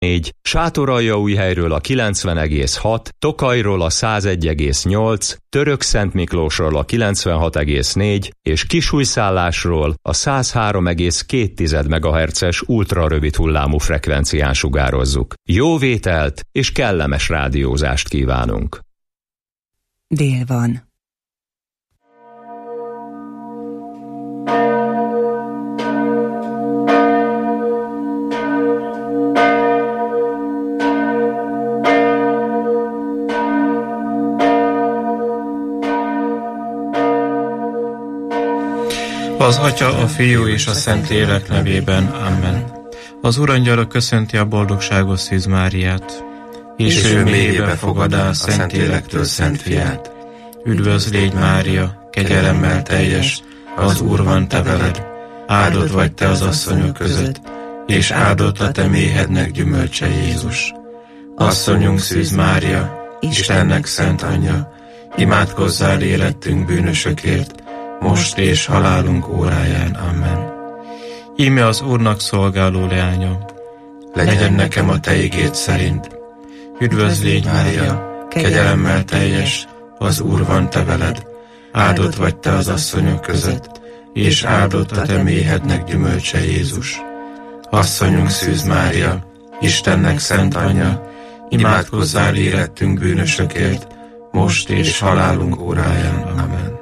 Sátoraljaújhelyről a 90,6, Tokajról a 101,8, Törökszentmiklósról a 96,4 és Kisújszállásról a 103,2 MHz-es ultrarövid hullámú frekvencián sugározzuk. Jó vételt és kellemes rádiózást kívánunk! Dél van. Az Atya, a Fiú és a Szentlélek nevében. Amen. Az Urangyala köszönti a boldogságos Szűz Máriát, és ő mélyébe fogadá a Szentlélektől Szent Fiát. Üdvözl légy, Mária, kegyelemmel teljes, az Úr van te veled, áldott vagy te az asszonyok között, és áldott a te méhednek gyümölcse Jézus. Asszonyunk Szűz Mária, Istennek szent anyja, imádkozzál érettünk bűnösökért, most és halálunk óráján. Amen. Íme az Úrnak szolgáló leánya, legyen nekem a te igéd szerint. Üdvözl légy, Mária, kegyelemmel teljes, az Úr van te veled, áldott vagy te az asszonyok között, és áldott a te méhednek gyümölcse Jézus. Asszonyunk Szűz Mária, Istennek szent anyja, imádkozzál érettünk bűnösökért, most és halálunk óráján. Amen.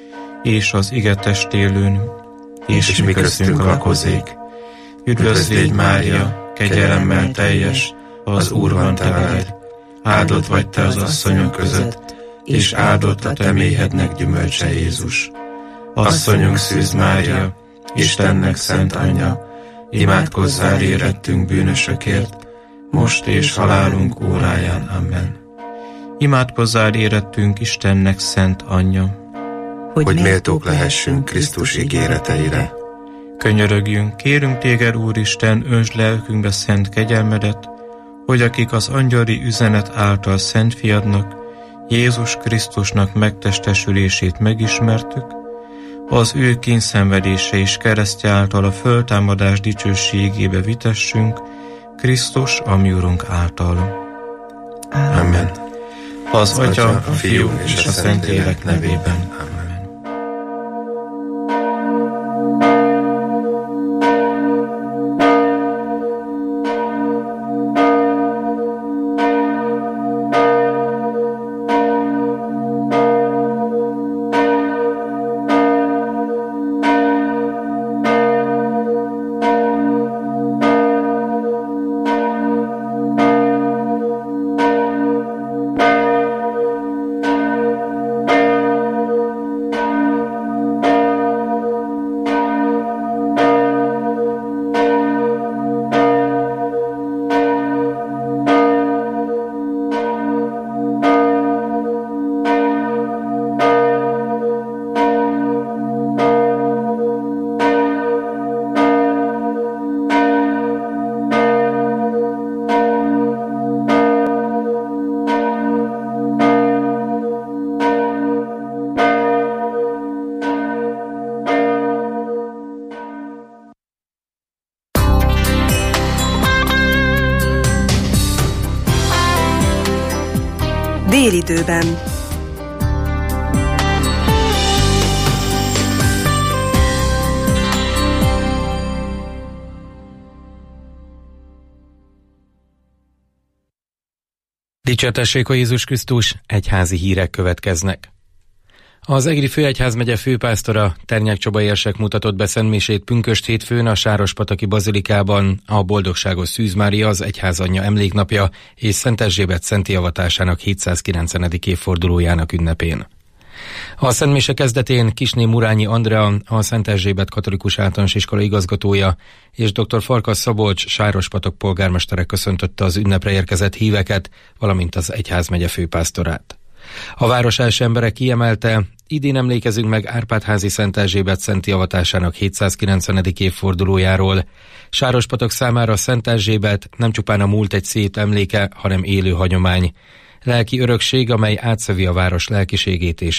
És az ige testélőn, és mi köztünk lakozék. Üdvözl légy, Mária, kegyelemmel teljes, az Úr van te veled, áldott vagy te az asszonyok között, és áldott a te méhednek gyümölcse Jézus. Asszonyunk Szűz Mária, Istennek szent anyja, imádkozzál érettünk bűnösökért, most és halálunk óráján. Amen. Imádkozzál érettünk Istennek szent anyja, hogy méltók lehessünk Krisztus ígéreteire. Könyörögjünk, kérünk téged, Úristen, öntsd lelkünkbe szent kegyelmedet, hogy akik az angyali üzenet által Szent Fiadnak, Jézus Krisztusnak megtestesülését megismertük, az ő kínszenvedése és keresztje által a föltámadás dicsőségébe vitessünk, Krisztus, a mi Urunk által. Amen. Az Atya, a Fiú és a Szentlélek nevében. Amen. Délidőben. Dicsértessék a Jézus Krisztus, egyházi hírek következnek. Az Egri Főegyházmegye főpásztora, Ternyák Csaba érsek mutatott be szentmisét pünkösd hétfőn a Sárospataki bazilikában, a Boldogságos Szűz Mária az egyházanyja emléknapja és Szent Erzsébet szenti avatásának 790. évfordulójának ünnepén. A szentmise kezdetén Kisné Murányi Andrea, a Szent Erzsébet Katolikus Általános Iskola igazgatója és dr. Farkas Szabolcs Sárospatak polgármestere köszöntötte az ünnepre érkezett híveket, valamint az egyházmegye főpásztorát. A város első embere kiemelte, idén emlékezünk meg Árpád-házi Szent Erzsébet szenti avatásának 790. évfordulójáról. Sárospatak számára Szent Erzsébet nem csupán a múlt egy szép emléke, hanem élő hagyomány. Lelki örökség, amely átszövi a város lelkiségét és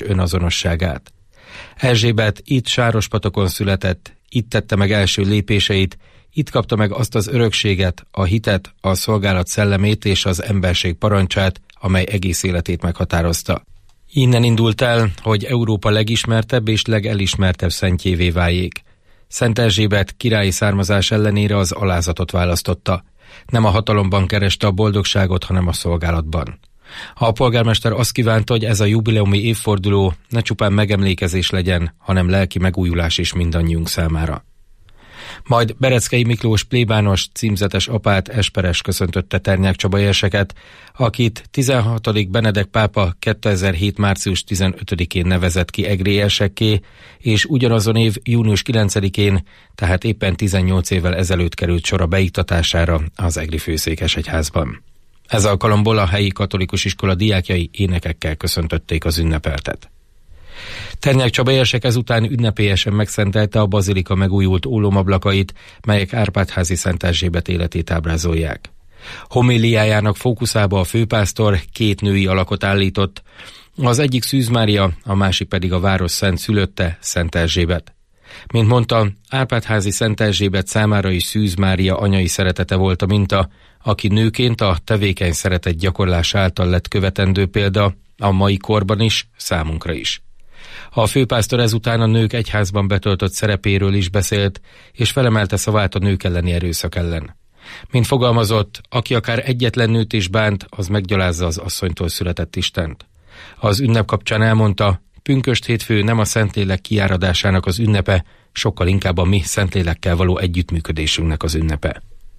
önazonosságát. Erzsébet itt Sárospatokon született, itt tette meg első lépéseit, Itt kapta meg azt az örökséget, a hitet, a szolgálat szellemét és az emberség parancsát, amely egész életét meghatározta. Innen indult el, hogy Európa legismertebb és legelismertebb szentjévé váljék. Szent Erzsébet királyi származás ellenére az alázatot választotta. Nem a hatalomban kereste a boldogságot, hanem a szolgálatban. A polgármester azt kívánta, hogy ez a jubileumi évforduló ne csupán megemlékezés legyen, hanem lelki megújulás is mindannyiunk számára. Majd Bereckei Miklós plébános címzetes apát Esperes köszöntötte Ternyák Csaba érseket, akit 16. Benedek pápa 2007. március 15-én nevezett ki egri érsekké, és ugyanazon év június 9-én, tehát éppen 18 évvel ezelőtt került sor a beiktatására az egri főszékesegyházban. Ez alkalomból a helyi katolikus iskola diákjai énekekkel köszöntötték az ünnepeltet. Ternyák Csaba érsek ezután ünnepélyesen megszentelte a bazilika megújult ólomablakait, melyek Árpád-házi Szent Erzsébet életét ábrázolják. Homiliájának fókuszába a főpásztor két női alakot állított, az egyik Szűz Mária, a másik pedig a város szent szülötte, Szent Erzsébet. Mint mondta, Árpád-házi Szent Erzsébet számára is Szűz Mária anyai szeretete volt a minta, aki nőként a tevékeny szeretet gyakorlás által lett követendő példa, a mai korban is, számunkra is. A főpásztor ezután a nők egyházban betöltött szerepéről is beszélt, és felemelte szavát a nők elleni erőszak ellen. Mint fogalmazott, aki akár egyetlen nőt is bánt, az meggyalázza az asszonytól született Istent. Az ünnep kapcsán elmondta, pünkösd hétfő nem a Szentlélek kiáradásának az ünnepe, sokkal inkább a mi Szentlélekkel való együttműködésünknek az ünnepe.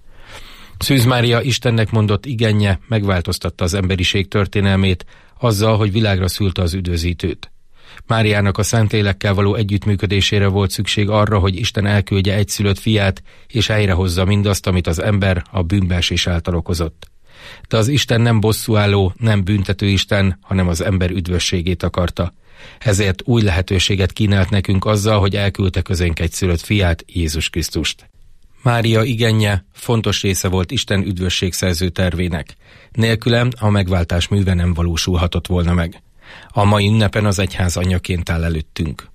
Szűz Mária Istennek mondott igenje megváltoztatta az emberiség történelmét azzal, hogy világra szülte az üdvözítőt. Máriának a Szentlélekkel való együttműködésére volt szükség arra, hogy Isten elküldje egyszülött fiát, és helyrehozza mindazt, amit az ember a bűnbeesés által okozott. De az Isten nem bosszúálló, nem büntető Isten, hanem az ember üdvösségét akarta. Ezért új lehetőséget kínált nekünk azzal, hogy elküldte közénk egyszülött fiát, Jézus Krisztust. Mária igenje fontos része volt Isten üdvösségszerző tervének. Nélküle a megváltás műve nem valósulhatott volna meg. A mai ünnepen az egyház anyaként áll előttünk.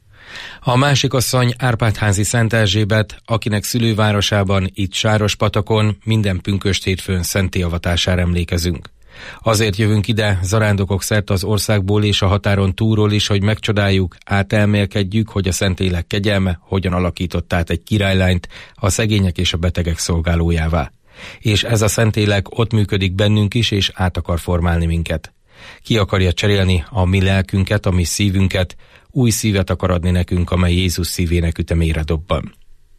A másik asszony Árpád-házi Szent Erzsébet, akinek szülővárosában, itt Sárospatakon minden pünkösd hétfőn szenté avatására emlékezünk. Azért jövünk ide, zarándokok szerte az országból és a határon túlról is, hogy megcsodáljuk, átelmélkedjük, hogy a Szentlélek kegyelme hogyan alakított át egy királylányt a szegények és a betegek szolgálójává. És ez a Szentlélek ott működik bennünk is, és át akar formálni minket. Ki akarja cserélni a mi lelkünket, a mi szívünket, új szívet akar adni nekünk, amely Jézus szívének ütemére dobban.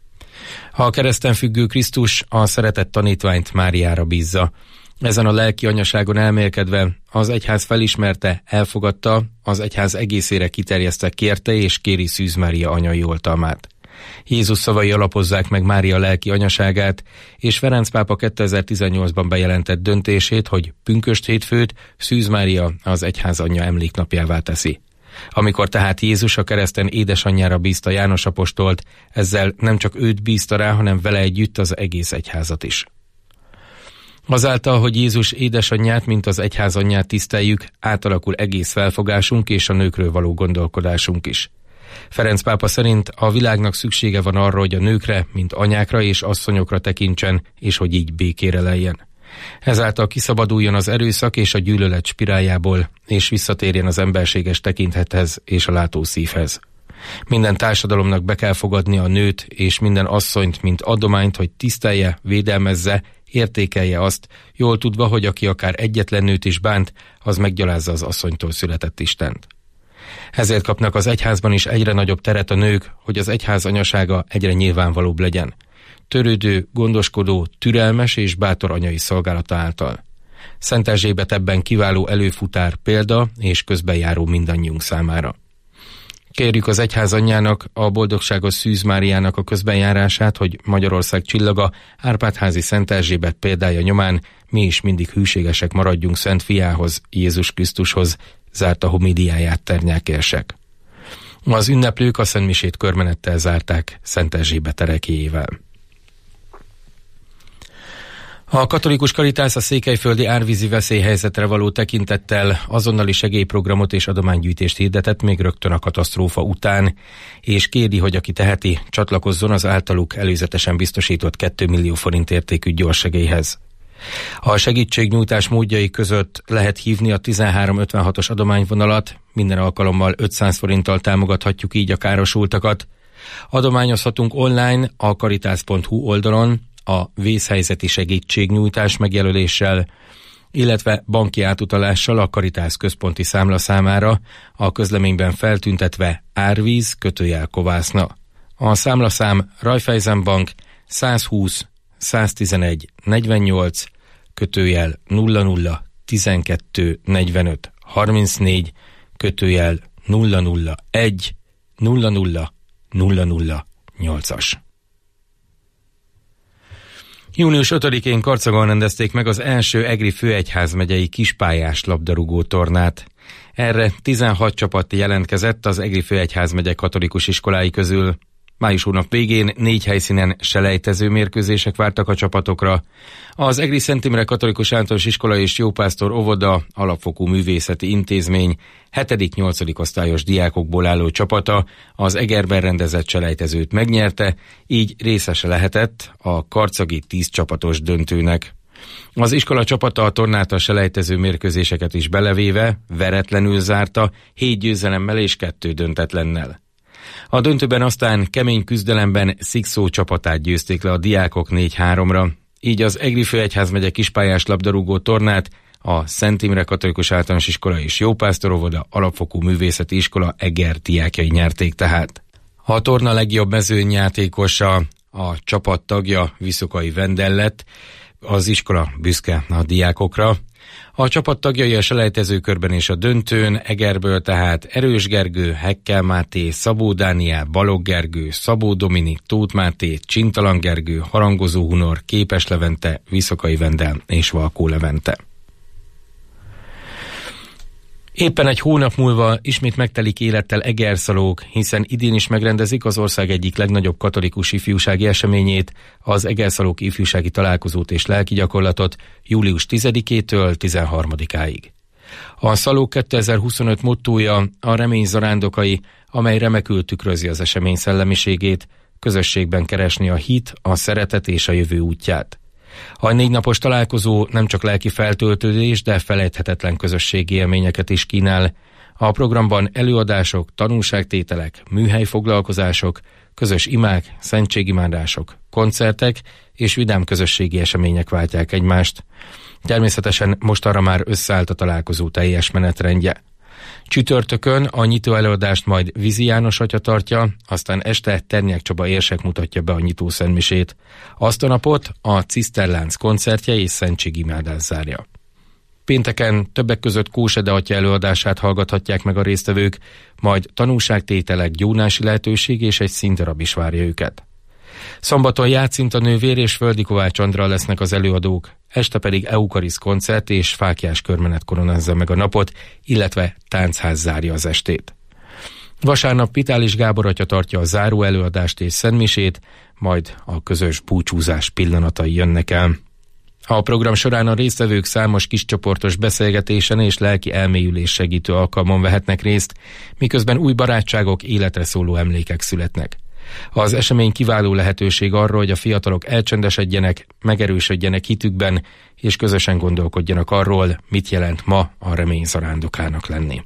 A kereszten függő Krisztus a szeretett tanítványt Máriára bízza. Ezen a lelki anyaságon elmélkedve az egyház felismerte, elfogadta, az egyház egészére kiterjesztve kérte és kéri Szűz Mária anyai oltalmát. Jézus szavai alapozzák meg Mária lelki anyaságát, és Ferenc pápa 2018-ban bejelentett döntését, hogy pünkösd hétfőt Szűz Mária az egyház anyja emléknapjává teszi. Amikor tehát Jézus a kereszten édesanyjára bízta János apostolt, ezzel nem csak őt bízta rá, hanem vele együtt az egész egyházat is. Azáltal, hogy Jézus édesanyját, mint az egyház anyját tiszteljük, átalakul egész felfogásunk és a nőkről való gondolkodásunk is. Ferenc pápa szerint a világnak szüksége van arra, hogy a nőkre, mint anyákra és asszonyokra tekintsen, és hogy így békére leljen. Ezáltal kiszabaduljon az erőszak és a gyűlölet spiráljából, és visszatérjen az emberséges tekintethez és a látószívhez. Minden társadalomnak be kell fogadni a nőt és minden asszonyt, mint adományt, hogy tisztelje, védelmezze, értékelje azt, jól tudva, hogy aki akár egyetlen nőt is bánt, az meggyalázza az asszonytól született Istent. Ezért kapnak az egyházban is egyre nagyobb teret a nők, hogy az egyház anyasága egyre nyilvánvalóbb legyen. Törődő, gondoskodó, türelmes és bátor anyai szolgálata által. Szent Erzsébet ebben kiváló előfutár, példa és közbenjáró mindannyiunk számára. Kérjük az egyház anyjának, a boldogságos Szűz Máriának a közbenjárását, hogy Magyarország csillaga, Árpád-házi Szent Erzsébet példája nyomán mi is mindig hűségesek maradjunk Szent Fiához, Jézus Krisztushoz, zárta homiliáját Ternyák érsek. Az ünneplők a szentmisét körmenettel zárták Szent Erzsébet ereklyéjével. A katolikus Karitász a székelyföldi árvízi veszélyhelyzetre való tekintettel azonnali segélyprogramot és adománygyűjtést hirdetett még rögtön a katasztrófa után, és kéri, hogy aki teheti, csatlakozzon az általuk előzetesen biztosított 2 millió forint értékű gyorssegélyhez. A segítségnyújtás módjai között lehet hívni a 1356-os adományvonalat, minden alkalommal 500 forinttal támogathatjuk így a károsultakat. Adományozhatunk online a karitász.hu oldalon, a vészhelyzeti segítségnyújtás megjelöléssel, illetve banki átutalással a Karitász központi számlaszámára, a közleményben feltüntetve árvíz-kovászna. A számlaszám Raiffeisenbank 120 111 48 00 12 45 34 001 00 00 8-as. Június 5-én Karcagon rendezték meg az első egri főegyházmegyei kispályás labdarúgó tornát. Erre 16 csapat jelentkezett az egri főegyházmegye katolikus iskolái közül. Május hónap végén 4 helyszínen selejtező mérkőzések vártak a csapatokra. Az Egri Szent Imre Katolikus Általános Iskola és Jópásztor Óvoda alapfokú művészeti intézmény 7.-8. osztályos diákokból álló csapata az Egerben rendezett selejtezőt megnyerte, így részese lehetett a karcagi 10 csapatos döntőnek. Az iskola csapata a tornát a selejtező mérkőzéseket is belevéve veretlenül zárta 7 győzelemmel és 2 döntetlennel. A döntőben aztán kemény küzdelemben Szikszó csapatát győzték le a diákok 4-3-ra, így az Egri Főegyházmegye kispályás labdarúgó tornát a Szent Imre Katolikus Általános Iskola és Jópásztor Óvoda alapfokú művészeti iskola Eger diákjai nyerték tehát. A torna legjobb mezőnyjátékosa, a csapat tagja Viszokai Vendel lett, az iskola büszke a diákokra. A csapat tagjai a selejtezőkörben és a döntőn Egerből tehát Erős Gergő, Hekkel Máté, Szabó Dániel, Balogh Gergő, Szabó Dominik, Tóth Máté, Csintalan Gergő, Harangozó Hunor, Képes Levente, Viszokai Vendel és Valkó Levente. Éppen egy hónap múlva ismét megtelik élettel Egerszalók, hiszen idén is megrendezik az ország egyik legnagyobb katolikus ifjúsági eseményét, az Egerszalók ifjúsági találkozót és lelki gyakorlatot július 10-től 13-áig. A Szalók 2025 mottója a remény zarándokai, amely remekül tükrözi az esemény szellemiségét, közösségben keresni a hit, a szeretet és a jövő útját. A 4 napos találkozó nem csak lelki feltöltődés, de felejthetetlen közösségi élményeket is kínál. A programban előadások, tanulságtételek, műhelyfoglalkozások, közös imák, szentségimádások, koncertek és vidám közösségi események váltják egymást. Természetesen mostanra már összeállt a találkozó teljes menetrendje. Csütörtökön a nyitó előadást majd Vizi János atya tartja, aztán este Ternyák Csaba érsek mutatja be a nyitó szentmisét. Azt a napot a Ciszterlánc koncertje és szentségimádás zárja. Pénteken többek között Kósede atya előadását hallgathatják meg a résztvevők, majd tanúságtételek, gyónási lehetőség és egy színdarab is várja őket. Szombaton Játszinta nővér és Földi Kovács Andra lesznek az előadók, este pedig Eukarisz koncert és fáklyás körmenet koronázza meg a napot, illetve táncház zárja az estét. Vasárnap Pitális Gábor atya tartja a záró előadást és szentmisét, majd a közös búcsúzás pillanatai jönnek el. A program során a résztvevők számos kiscsoportos beszélgetésen és lelki elmélyülés segítő alkalmon vehetnek részt, miközben új barátságok, életre szóló emlékek születnek. Az esemény kiváló lehetőség arra, hogy a fiatalok elcsendesedjenek, megerősödjenek hitükben, és közösen gondolkodjanak arról, mit jelent ma a remény zarándokának lenni.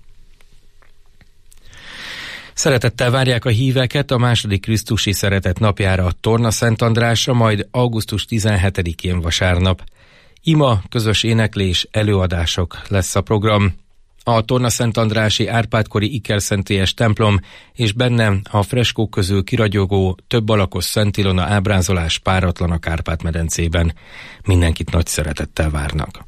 Szeretettel várják a híveket a második Krisztusi Szeretet napjára a Torna Szent Andrásra, majd augusztus 17-én vasárnap. Ima, közös éneklés, előadások lesz a program. A Torna Szent Andrási Árpád-kori Ikerszentélyes templom és benne a freskók közül kiragyogó több alakos Szent Ilona ábrázolás páratlan a Kárpát-medencében. Mindenkit nagy szeretettel várnak.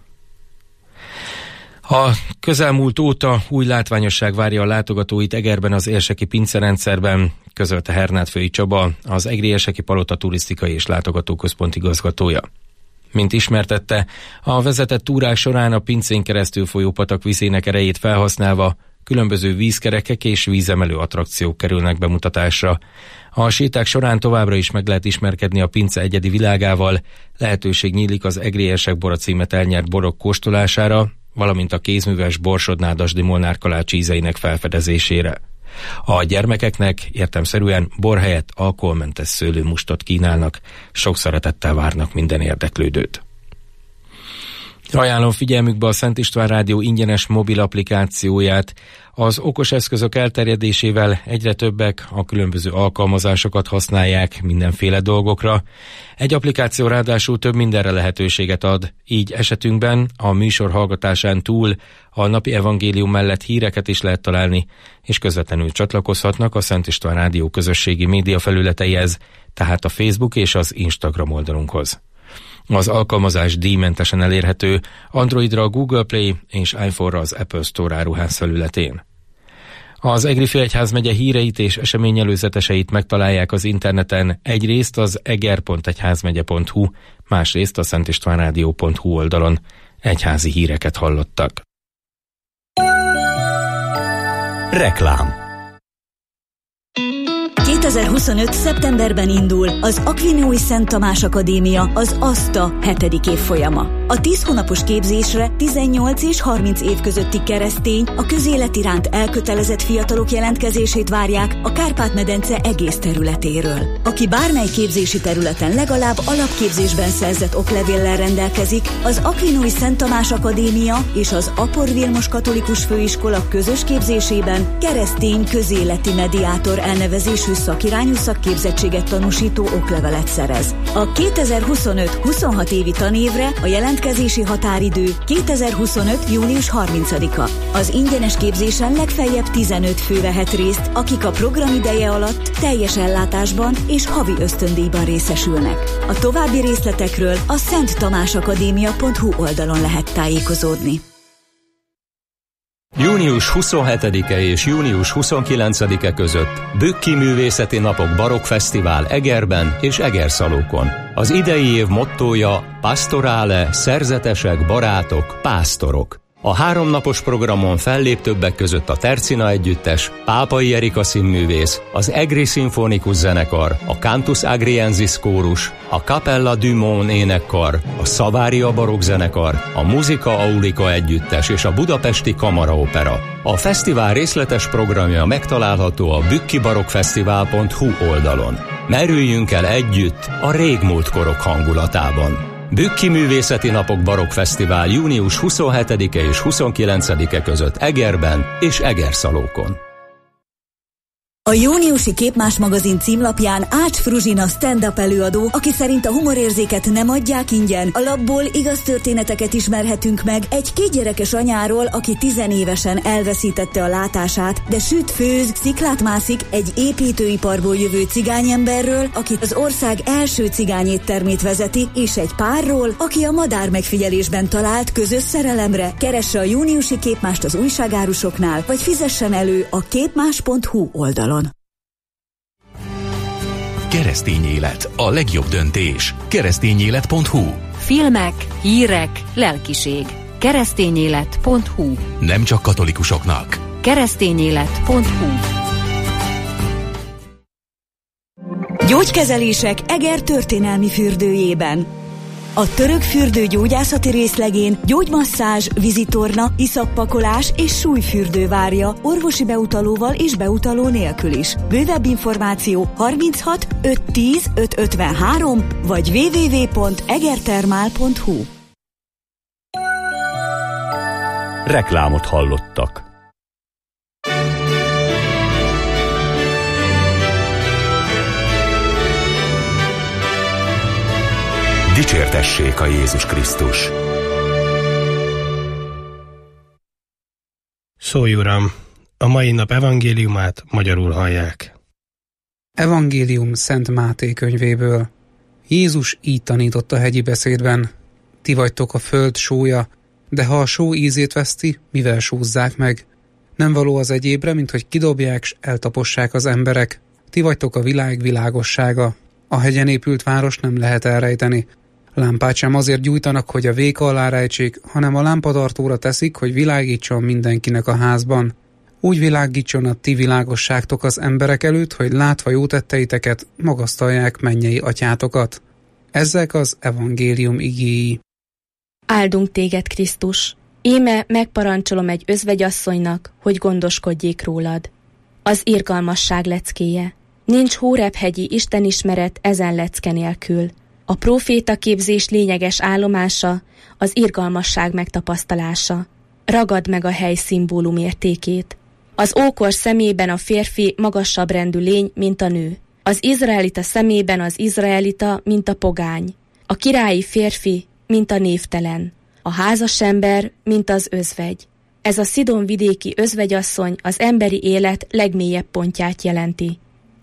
A közelmúlt óta új látványosság várja a látogatóit Egerben az érseki pincerendszerben, közölte Hernád-Fői Csaba, az Egri Érseki Palota turisztikai és látogatóközpont igazgatója. Mint ismertette, a vezetett túrák során a pincén keresztül folyó patak vizének erejét felhasználva különböző vízkerekek és vízemelő attrakciók kerülnek bemutatásra. A séták során továbbra is meg lehet ismerkedni a pince egyedi világával, lehetőség nyílik az egri érsek bora címet elnyert borok kóstolására, valamint a kézműves Borsod-Nádasdy Molnár kalács ízeinek felfedezésére. A gyermekeknek értelemszerűen bor helyett alkoholmentes szőlőmustot kínálnak, sok szeretettel várnak minden érdeklődőt. Ajánlom figyelmükbe a Szent István Rádió ingyenes mobil applikációját. Az okos eszközök elterjedésével egyre többek a különböző alkalmazásokat használják mindenféle dolgokra. Egy applikáció ráadásul több mindenre lehetőséget ad, így esetünkben a műsor hallgatásán túl a napi evangélium mellett híreket is lehet találni, és közvetlenül csatlakozhatnak a Szent István Rádió közösségi média felületeihez, tehát a Facebook és az Instagram oldalunkhoz. Az alkalmazás díjmentesen elérhető Androidra a Google Play és iPhone-ra az Apple Store áruház felületén. Az Egri Főegyházmegye híreit és eseményelőzeteseit megtalálják az interneten, egyrészt az eger.egyházmegye.hu, másrészt a szentistvánradio.hu oldalon. Egyházi híreket hallottak. Reklám. 2025. szeptemberben indul az Akvinói Szent Tamás Akadémia, az ASTA 7. évfolyama. A 10 hónapos képzésre 18 és 30 év közötti keresztény, a közélet iránt elkötelezett fiatalok jelentkezését várják a Kárpát-medence egész területéről. Aki bármely képzési területen legalább alapképzésben szerzett oklevéllel rendelkezik, az Akvinói Szent Tamás Akadémia és az Apor Vilmos Katolikus Főiskola közös képzésében keresztény közéleti mediátor elnevezésű szakirányú szakképzettséget tanúsító oklevelet szerez. A 2025-26 évi tanévre a jelentkezési határidő 2025. június 30-a. Az ingyenes képzésen legfeljebb 15 fő vehet részt, akik a program ideje alatt teljes ellátásban és havi ösztöndíjban részesülnek. A további részletekről a szenttamásakadémia.hu oldalon lehet tájékozódni. Június 27-e és június 29-e között Bükki Művészeti Napok Barokkfesztivál Egerben és Egerszalókon. Az idei év mottója Pastorale, szerzetesek, barátok, pásztorok. A 3 napos programon fellép többek között a Tercina Együttes, Pápai Erika színművész, az Egri Szimfonikus Zenekar, a Cantus Agriensis Kórus, a Capella du Mon énekkar, a Savaria Barokk Zenekar, a Musica Aulica Együttes és a Budapesti Kamaraopera. A fesztivál részletes programja megtalálható a bükkibarokkfesztivál.hu oldalon. Merüljünk el együtt a régmúlt korok hangulatában. Bükki Művészeti Napok Barokkfesztivál június 27-e és 29-e között Egerben és Egerszalókon. A júniusi Képmás magazin címlapján Ács Fruzsina stand-up előadó, aki szerint a humorérzéket nem adják ingyen. A lapból igaz történeteket ismerhetünk meg egy 2 gyerekes anyáról, aki 10 évesen elveszítette a látását, de süt, főz, sziklát mászik, egy építőiparból jövő cigányemberről, aki az ország első cigányéttermét vezeti, és egy párról, aki a madár megfigyelésben talált közös szerelemre. Keresse a júniusi Képmást az újságárusoknál, vagy fizessen elő a képmás.hu oldalon. Keresztény élet, a legjobb döntés. Keresztényélet.hu. Filmek, hírek, lelkiség. Keresztényélet.hu. Nem csak katolikusoknak. Keresztényélet.hu. Gyógykezelések Eger történelmi fürdőjében. A török fürdő gyógyászati részlegén gyógymasszázs, vízitorna, iszappakolás és súlyfürdő várja orvosi beutalóval és beutaló nélkül is. Bővebb információ 36 510 553 vagy www.egertermál.hu. Reklámot hallottak. Dicsértessék a Jézus Krisztus! Szólj, Uram! A mai nap evangéliumát magyarul hallják. Evangélium Szent Máté könyvéből. Jézus így tanított a hegyi beszédben. Ti vagytok a föld sója, de ha a só ízét veszti, mivel sózzák meg? Nem való az egyébre, mint hogy kidobják s eltapossák az emberek. Ti vagytok a világ világossága. A hegyen épült város nem lehet elrejteni. Lámpát sem azért gyújtanak, hogy a véka alá rejtsék, hanem a lámpatartóra teszik, hogy világítson mindenkinek a házban. Úgy világítson a ti világosságtok az emberek előtt, hogy látva jó tetteiteket, magasztalják mennyei atyátokat. Ezek az evangélium igéi. Áldunk téged, Krisztus! Íme megparancsolom egy özvegyasszonynak, hogy gondoskodjék rólad. Az irgalmasság leckéje. Nincs Hóreb-hegyi istenismeret ezen lecke nélkül. A próféta képzés lényeges állomása az irgalmasság megtapasztalása. Ragad meg a hely szimbólum értékét. Az ókor szemében a férfi magasabb rendű lény, mint a nő. Az izraelita szemében az izraelita, mint a pogány. A királyi férfi, mint a névtelen. A házas ember, mint az özvegy. Ez a Szidon vidéki özvegyasszony az emberi élet legmélyebb pontját jelenti.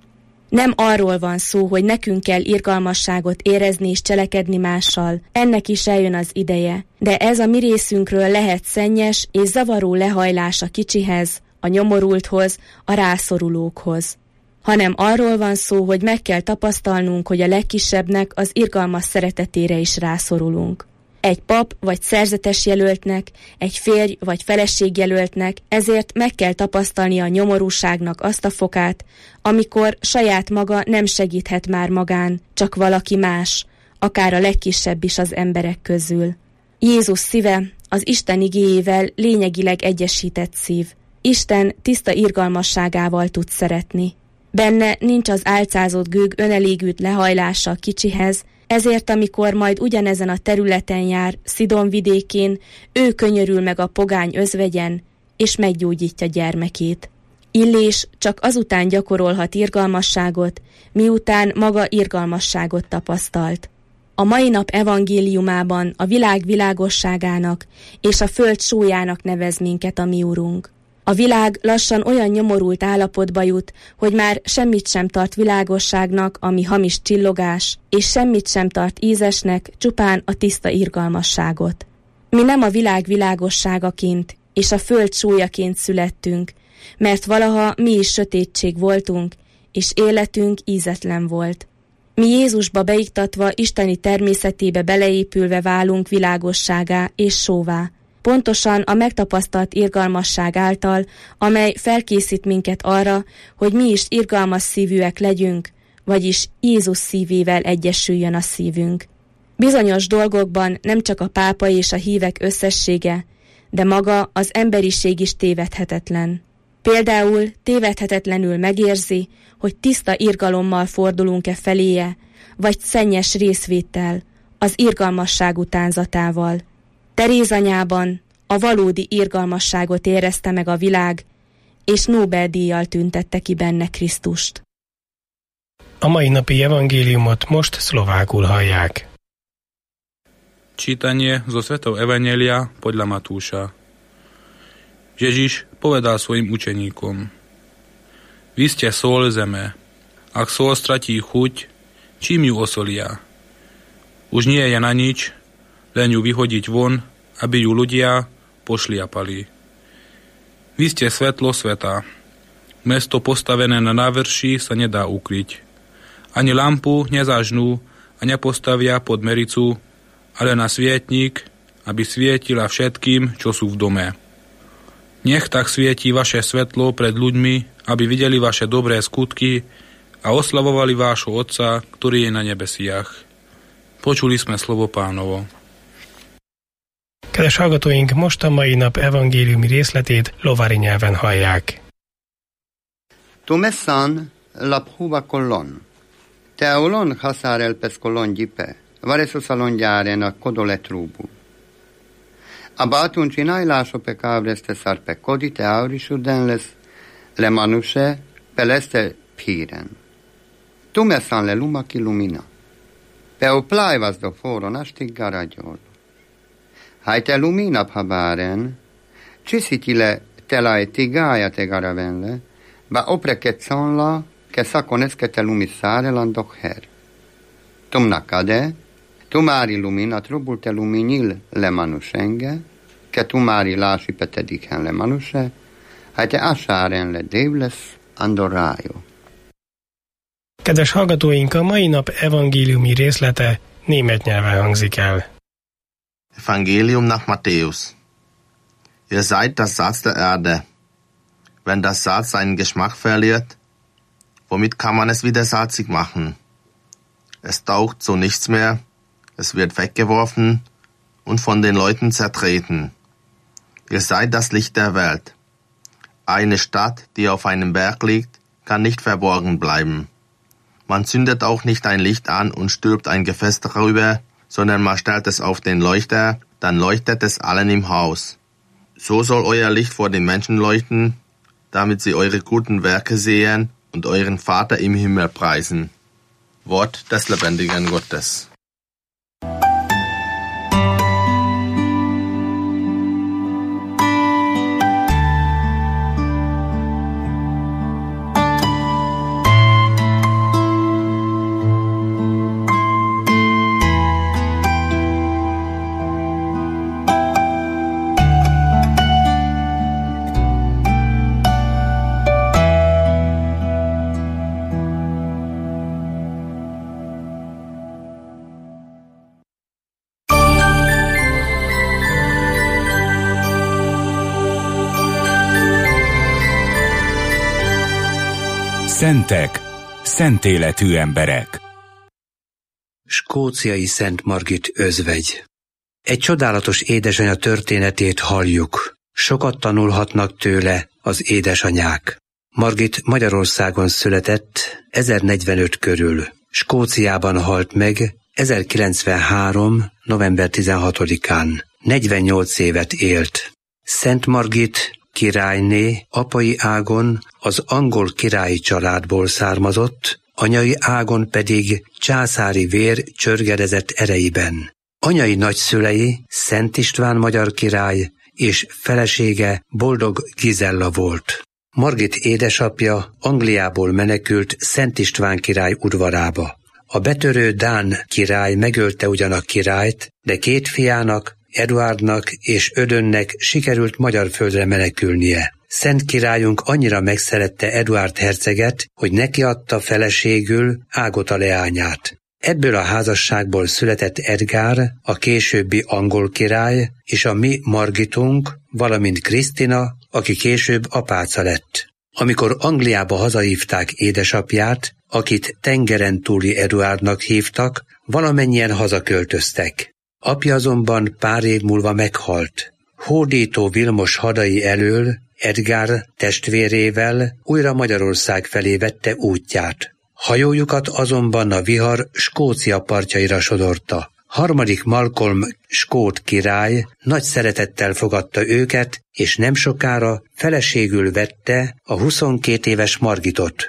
Nem arról van szó, hogy nekünk kell irgalmasságot érezni és cselekedni mással, ennek is eljön az ideje, de ez a mi részünkről lehet szennyes és zavaró lehajlás a kicsihez, a nyomorulthoz, a rászorulókhoz. Hanem arról van szó, hogy meg kell tapasztalnunk, hogy a legkisebbnek az irgalmas szeretetére is rászorulunk. Egy pap vagy szerzetes jelöltnek, egy férj vagy feleségjelöltnek ezért meg kell tapasztalni a nyomorúságnak azt a fokát, amikor saját maga nem segíthet már magán, csak valaki más, akár a legkisebb is az emberek közül. Jézus szíve az Isten igéjével lényegileg egyesített szív. Isten tiszta irgalmasságával tud szeretni. Benne nincs az álcázott gőg önelégült lehajlása a kicsihez, ezért amikor majd ugyanezen a területen jár, Szidon vidékén, ő könyörül meg a pogány özvegyen, és meggyógyítja gyermekét. Illés csak azután gyakorolhat irgalmasságot, miután maga irgalmasságot tapasztalt. A mai nap evangéliumában a világ világosságának és a föld sójának nevez minket a mi Urunk. A világ lassan olyan nyomorult állapotba jut, hogy már semmit sem tart világosságnak, ami hamis csillogás, és semmit sem tart ízesnek, csupán a tiszta irgalmasságot. Mi nem a világ világosságaként és a föld sójaként születtünk, mert valaha mi is sötétség voltunk, és életünk ízetlen volt. Mi Jézusba beiktatva, isteni természetébe beleépülve válunk világosságá és sóvá, pontosan a megtapasztalt irgalmasság által, amely felkészít minket arra, hogy mi is irgalmas szívűek legyünk, vagyis Jézus szívével egyesüljön a szívünk. Bizonyos dolgokban nem csak a pápa és a hívek összessége, de maga az emberiség is tévedhetetlen. Például tévedhetetlenül megérzi, hogy tiszta irgalommal fordulunk-e feléje, vagy szennyes részvéttel, az irgalmasság utánzatával. Terézanyában a valódi irgalmasságot érezte meg a világ, és Nobel-díjjal tüntette ki benne Krisztust. A mai napi evangéliumot most szlovákul hallják. Čítanie zo Svätého Evanjelia podľa Matúša. Ježiš povedal svojim učeníkom: Vy ste sôl zeme. Ak sôl stratí chuť, čím ju osolia? Už nie je na nič, len ju vyhodiť von, aby ju ľudia pošliapali. Vy ste svetlo sveta. Mesto postavené na návrší sa nedá ukryť. Ani lampu nezažnú a nepostavia pod mericu, ale na svietnik, aby svietila všetkým, čo sú v dome. Nech tak svietí vaše svetlo pred ľuďmi, aby videli vaše dobré skutky a oslavovali vášho Otca, ktorý je na nebesiach. Počuli sme slovo Pánovo. Kedves hallgatóink, most a mai nap evangéliumi részletét lovári nyelven hallják. Tumessan laphuva kollon. Teolon hasarel pes kollon gipe. Varesosalon gyárena kodole trúbu. Abatun csinajláso pe cavreste sar pe codite aurisuden les le manuse peleste piren. Tumessan le lumaki lumina. Pe oplaivas do foron astig garagyol. Haite lumina pabaren, cisitile telai tigaia te garavenle, ba opreketzonla ke sakoneske te lumissare landok her. Tumnakade, tumári lumina trubulte luminil le manusenge, ke tumári lási petediken le manuse, haite asáren le dévles andorájo. Kedves hallgatóink, a mai nap evangéliumi részlete német nyelven hangzik el. Evangelium nach Matthäus. Ihr seid das Salz der Erde. wenn das Salz seinen Geschmack verliert, womit kann man es wieder salzig machen? Es taugt zu nichts mehr, es wird weggeworfen und von den Leuten zertreten. Ihr seid das Licht der Welt. Eine Stadt, die auf einem Berg liegt, kann nicht verborgen bleiben. Man zündet auch nicht ein Licht an und stülpt ein Gefäß darüber, sondern man stellt es auf den Leuchter, dann leuchtet es allen im Haus. So soll euer Licht vor den Menschen leuchten, damit sie eure guten Werke sehen und euren Vater im Himmel preisen. Wort des lebendigen Gottes. Szentek, szent életű emberek. Skóciai Szent Margit özvegy. Egy csodálatos édesanya történetét halljuk. Sokat tanulhatnak tőle az édesanyák. Margit Magyarországon született 1045 körül. Skóciában halt meg 1093. november 16-án. 48 évet élt. Szent Margit királyné apai ágon az angol királyi családból származott, anyai ágon pedig császári vér csörgedezett ereiben. Anyai nagyszülei Szent István magyar király és felesége Boldog Gizella volt. Margit édesapja Angliából menekült Szent István király udvarába. A betörő dán király megölte ugyan a királyt, de két fiának, Eduárdnak és Ödönnek sikerült magyar földre menekülnie. Szent királyunk annyira megszerette Eduárd herceget, hogy neki adta feleségül Ágota leányát. Ebből a házasságból született Edgár, a későbbi angol király, és a mi Margitunk, valamint Krisztina, aki később apáca lett. Amikor Angliába hazahívták édesapját, akit tengeren túli Eduárdnak hívtak, valamennyien hazaköltöztek. Apja azonban pár év múlva meghalt. Hódító Vilmos hadai elől Edgár testvérével újra Magyarország felé vette útját. Hajójukat azonban a vihar Skócia partjaira sodorta. Harmadik Malcolm skót király nagy szeretettel fogadta őket, és nem sokára feleségül vette a 22 éves Margitot.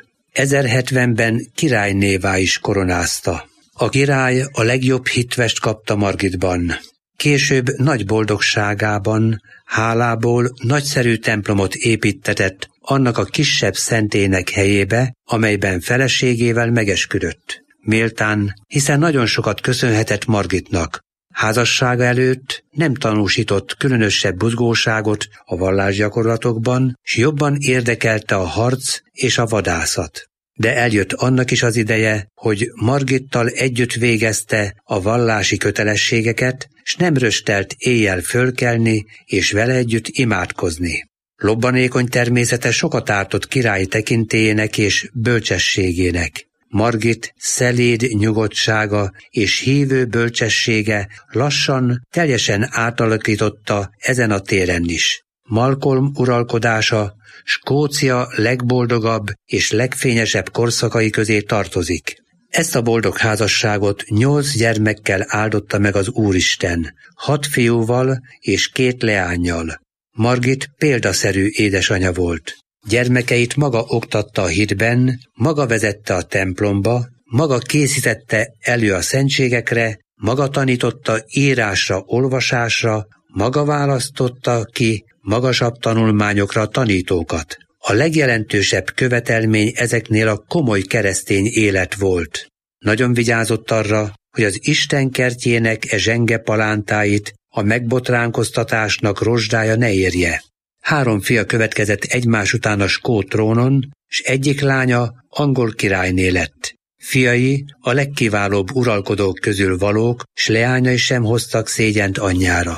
1070-ben királynévá is koronázta. A király a legjobb hitvest kapta Margitban. Később nagy boldogságában, hálából nagyszerű templomot építtetett annak a kisebb szentének helyébe, amelyben feleségével megesküdött. Méltán, hiszen nagyon sokat köszönhetett Margitnak. Házassága előtt nem tanúsított különösebb buzgóságot a vallásgyakorlatokban, s jobban érdekelte a harc és a vadászat. De eljött annak is az ideje, hogy Margittal együtt végezte a vallási kötelességeket, s nem röstelt éjjel fölkelni és vele együtt imádkozni. Lobbanékony természete sokat ártott királyi tekintélyének és bölcsességének. Margit szeléd nyugodtsága és hívő bölcsessége lassan teljesen átalakította ezen a téren is. Malcolm uralkodása Skócia legboldogabb és legfényesebb korszakai közé tartozik. Ezt a boldog házasságot 8 gyermekkel áldotta meg az Úristen, 6 fiúval és 2 leánnyal. Margit példaszerű édesanya volt. Gyermekeit maga oktatta a hitben, maga vezette a templomba, maga készítette elő a szentségekre, maga tanította írásra, olvasásra, maga választotta ki magasabb tanulmányokra a tanítókat. A legjelentősebb követelmény ezeknél a komoly keresztény élet volt. Nagyon vigyázott arra, hogy az Isten kertjének zsenge palántáit a megbotránkoztatásnak rozsdája ne érje. 3 fia következett egymás után a skót trónon, s egyik lánya angol királyné lett. Fiai a legkiválóbb uralkodók közül valók, s leányai sem hoztak szégyent anyjára.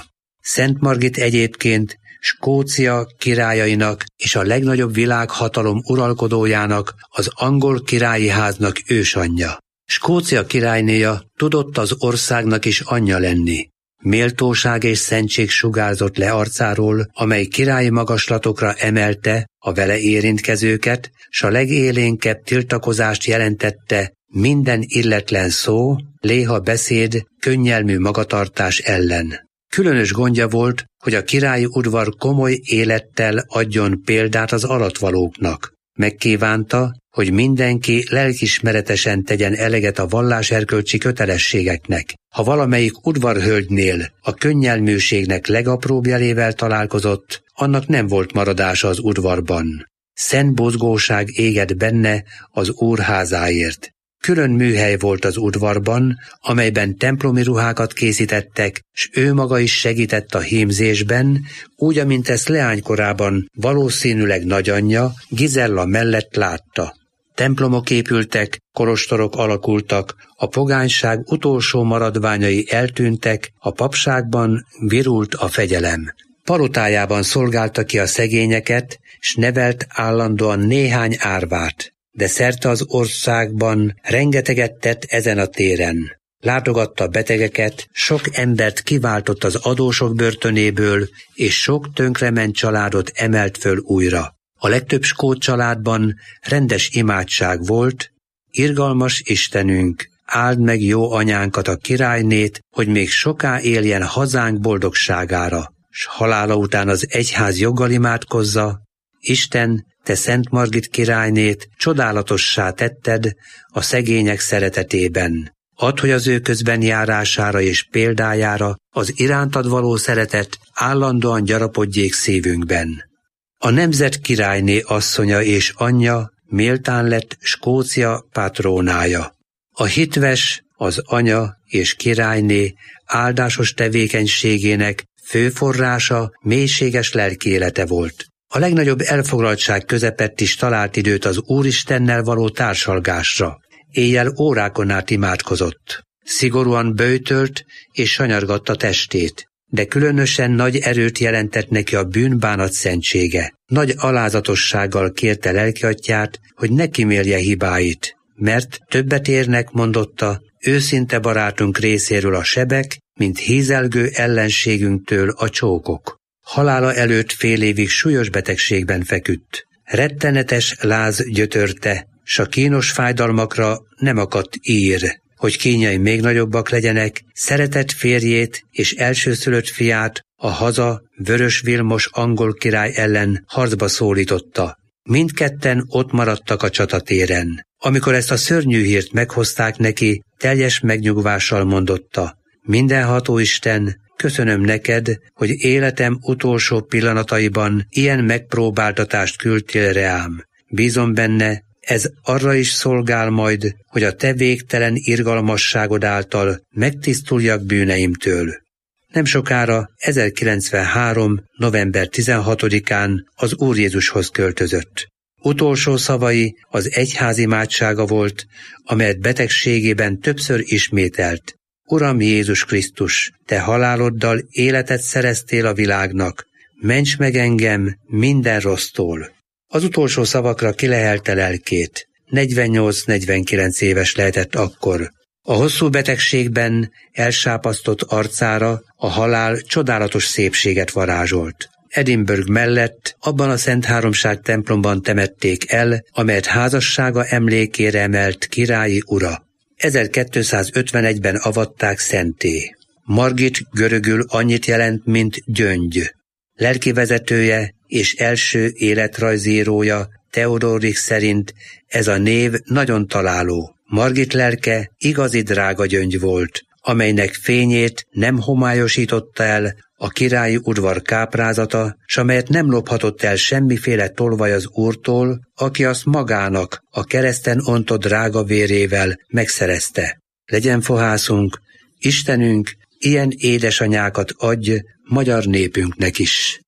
Szent Margit egyébként Skócia királyainak és a legnagyobb világhatalom uralkodójának, az angol királyi háznak ősanyja. Skócia királynéja tudott az országnak is anyja lenni. Méltóság és szentség sugárzott le arcáról, amely királyi magaslatokra emelte a vele érintkezőket, s a legélénkebb tiltakozást jelentette minden illetlen szó, léha beszéd, könnyelmű magatartás ellen. Különös gondja volt, hogy a királyi udvar komoly élettel adjon példát az alattvalóknak. Megkívánta, hogy mindenki lelkismeretesen tegyen eleget a valláserkölcsi kötelességeknek. Ha valamelyik udvarhölgynél a könnyelműségnek legapróbb jelével találkozott, annak nem volt maradása az udvarban. Szent buzgóság égett benne az Úr házáért. Külön műhely volt az udvarban, amelyben templomi ruhákat készítettek, s ő maga is segített a hímzésben, úgy, amint ezt leánykorában valószínűleg nagyanyja Gizella mellett látta. Templomok épültek, kolostorok alakultak, a pogányság utolsó maradványai eltűntek, a papságban virult a fegyelem. Palotájában szolgálta ki a szegényeket, s nevelt állandóan néhány árvát. De szerte az országban rengeteget tett ezen a téren. Látogatta a betegeket, sok embert kiváltott az adósok börtönéből, és sok tönkrement családot emelt föl újra. A legtöbb skót családban rendes imádság volt: irgalmas Istenünk, áld meg jó anyánkat, a királynét, hogy még soká éljen hazánk boldogságára, s halála után az egyház joggal imádkozza: Isten, te Szent Margit királynét csodálatossá tetted a szegények szeretetében. Add, hogy az ő közben járására és példájára az irántad való szeretet állandóan gyarapodjék szívünkben. A nemzet királyné asszonya és anyja méltán lett Skócia patrónája. A hitves, az anya és királyné áldásos tevékenységének fő forrása mélységes lelkiélete volt. A legnagyobb elfoglaltság közepett is talált időt az Úristennel való társalgásra. Éjjel órákon át imádkozott. Szigorúan böjtölt és sanyargatta testét, de különösen nagy erőt jelentett neki a bűnbánat szentsége. Nagy alázatossággal kérte lelkiatyját, hogy ne kimélje hibáit, mert többet érnek, mondotta, őszinte barátunk részéről a sebek, mint hízelgő ellenségünktől a csókok. Halála előtt fél évig súlyos betegségben feküdt. Rettenetes láz gyötörte, s a kínos fájdalmakra nem akadt ír. Hogy kínjai még nagyobbak legyenek, szeretett férjét és elsőszülött fiát, a haza Vörös Vilmos angol király ellen harcba szólította. Mindketten ott maradtak a csatatéren. Amikor ezt a szörnyű hírt meghozták neki, teljes megnyugvással mondotta: mindenható Isten, köszönöm neked, hogy életem utolsó pillanataiban ilyen megpróbáltatást küldtél reám. Bízom benne, ez arra is szolgál majd, hogy a te végtelen irgalmasságod által megtisztuljak bűneimtől. Nem sokára, 1093. november 16-án az Úr Jézushoz költözött. Utolsó szavai az egyház imádsága volt, amelyet betegségében többször ismételt: Uram Jézus Krisztus, te haláloddal életet szereztél a világnak, ments meg engem minden rossztól. Az utolsó szavakra kilehelte lelkét. 48-49 éves lehetett akkor. A hosszú betegségben elsápasztott arcára a halál csodálatos szépséget varázsolt. Edinburgh mellett abban a Szent Háromság templomban temették el, amelyet házassága emlékére emelt királyi ura. 1251-ben avatták szentté. Margit görögül annyit jelent, mint gyöngy. Lelkivezetője és első életrajzírója Theodorik szerint ez a név nagyon találó. Margit lelke igazi drága gyöngy volt, amelynek fényét nem homályosította el a királyi udvar káprázata, s amelyet nem lophatott el semmiféle tolvaj az Úrtól, aki azt magának a kereszten ontott drága vérével megszerezte. Legyen fohászunk, Istenünk, ilyen édesanyákat adj magyar népünknek is.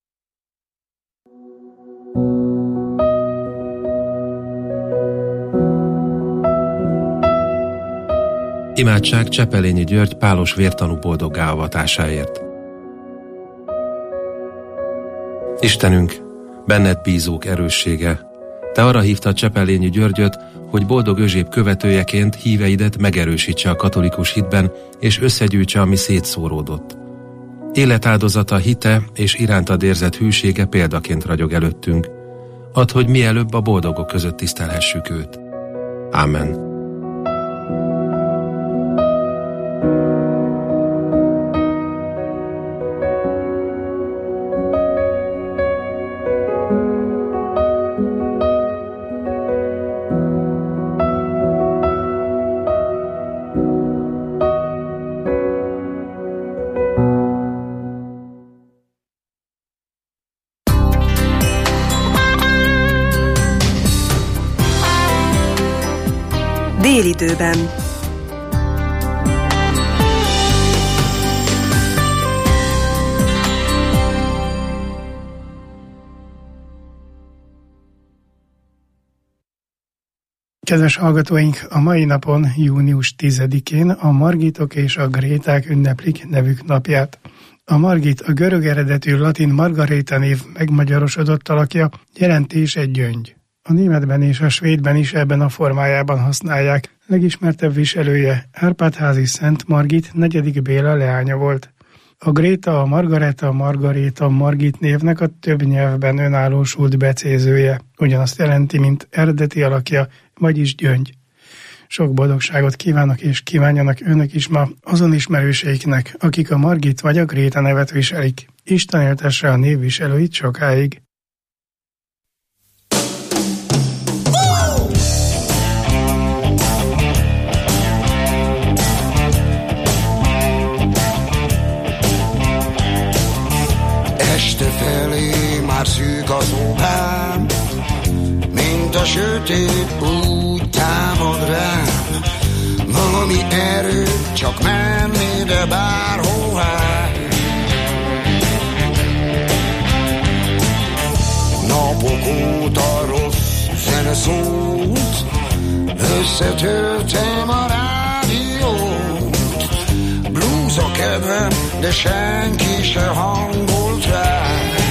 Imádság Csepelényi György pálos vértanú boldoggá avatásáért. Istenünk, benned bízók erőssége. Te arra hívtad Csepellényi Györgyöt, hogy Boldog Özséb követőjeként híveidet megerősítse a katolikus hitben, és összegyűjtse, ami szétszóródott. Életáldozata, hite és irántad érzett hűsége példaként ragyog előttünk. Add, hogy mielőbb a boldogok között tisztelhessük őt. Ámen. Délidőben. Kedves hallgatóink, a mai napon, június 10-én a Margitok és a Gréták ünneplik nevük napját. A Margit a görög eredetű latin Margaréta név megmagyarosodott alakja, jelenti is egy gyöngy. A németben és a svédben is ebben a formájában használják. Legismertebb viselője Árpád-házi Szent Margit 4. Béla leánya volt. A Gréta, a Margareta, Margaréta, Margit névnek a több nyelvben önállósult becézője. Ugyanazt jelenti, mint eredeti alakja, vagyis gyöngy. Sok boldogságot kívánok és kívánjanak önök is ma azon ismerőseiknek, akik a Margit vagy a Gréta nevet viselik. Isten éltesse a névviselőit sokáig. Este felé már szűk az óhám, mint a sötét úgy támad rám. Valami erő, csak menni, de bárhová. Napok óta rossz zene szólt, összetörtem a rádiót. Blues a kedvem, de senki se hangolt rá.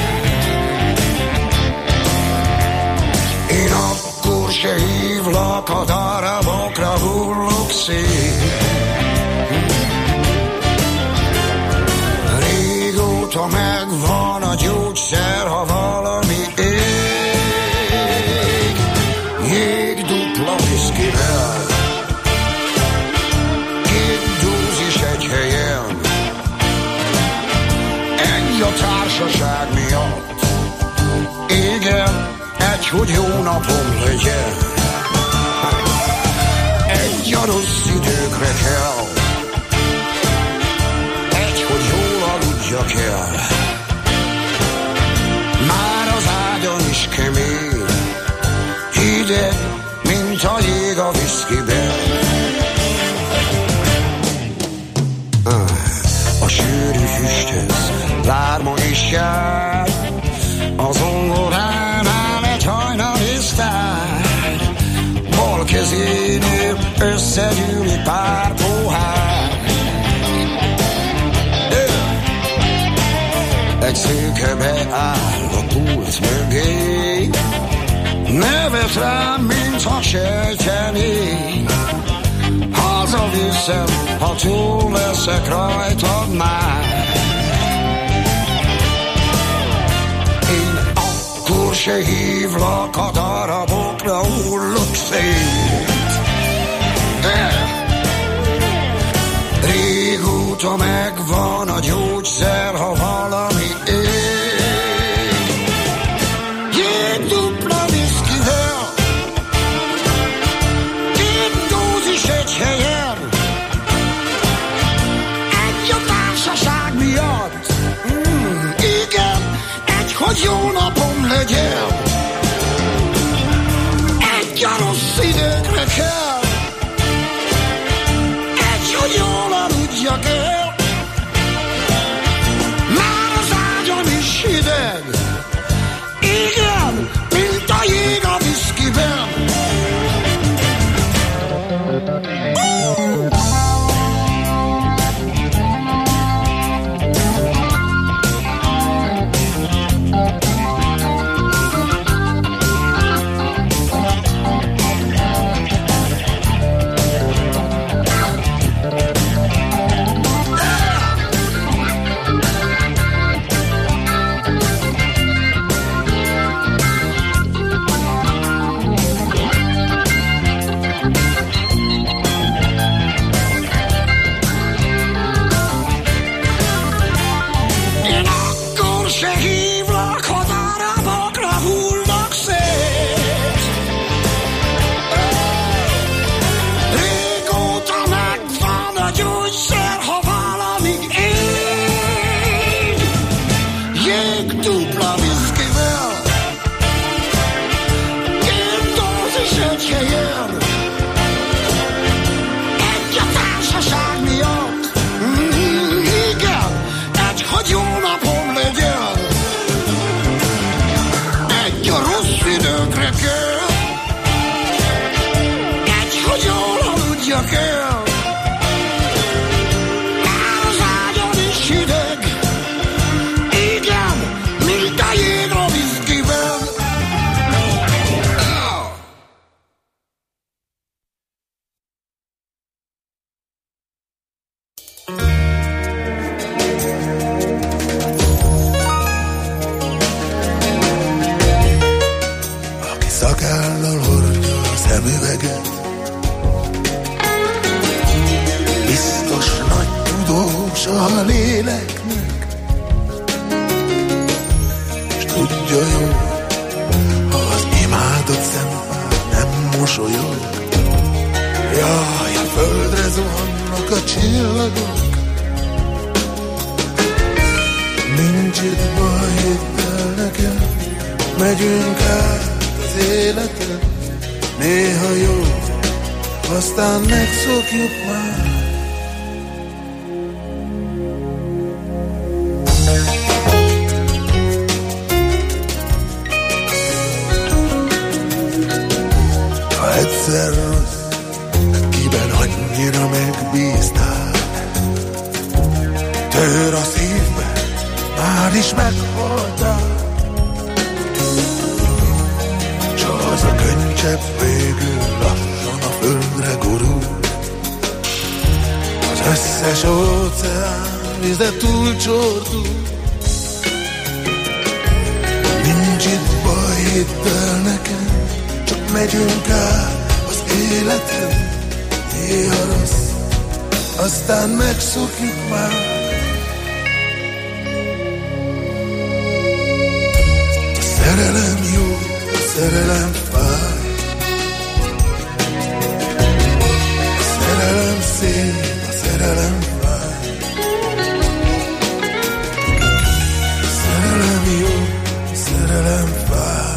Én akkor se hívlak, a darabokra hullok szét. Régóta megvan a gyógyszer, ha valami ég. Jég dupla viszkivel, 2 dózis egy helyen. Egy a társaság miatt, igen, egy, hogy jó napom legyen. Egy a rossz időkre kell, egy, hogy jól aludjak el. Már az ágyon is kemény, hideg, mint a jég a viszkiben. A sűrű füsthez lárma is jár, a zongoránál egy hajnali sztár. Bal kezénél összegyűlik pár pohár. Egy szőke beáll a pult mögé, nevet rám, mintha sejtenék. Hazaviszem, ha túl leszek rajtad már. Én akkor se hívlak, a darabokra hullok szét. Régóta megvan a gyógyszer, ha valami ég. Jég dupla viszkivel, 2 dózis egy helyen. Egy a társaság miatt, igen, egy, hogy jó napom legyen. itt baj, hidd el nekem, megyünk át az életen. Néha jó, aztán megszokjuk már. Ha egyszer rossz, kiben annyira megbíztál, tör a szívbe, már is meghaltál. S az a könycsepp végül lassan a földre gurul, az összes óceán vize túlcsordul. Nincs itt baj, hidd el nekem, csak megyünk át az életen. Néha rossz, aztán megszokjuk már. A szerelem jó, a szerelem fáj, a szerelem szép, a szerelem fáj. A szerelem jó, a szerelem fáj.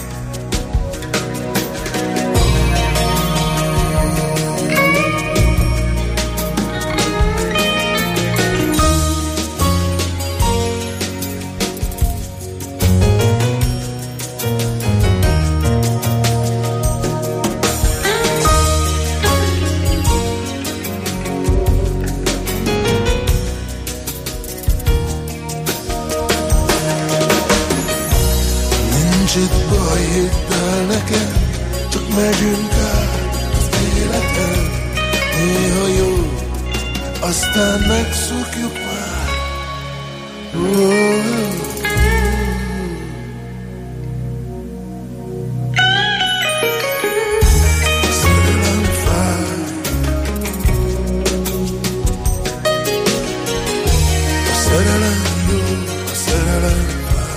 Itt baj, hidd el nekem, csak megyünk át az életen. Néha jó, aztán megszokjuk már. Szerelem fáj, a szerelem jó, a szerelem.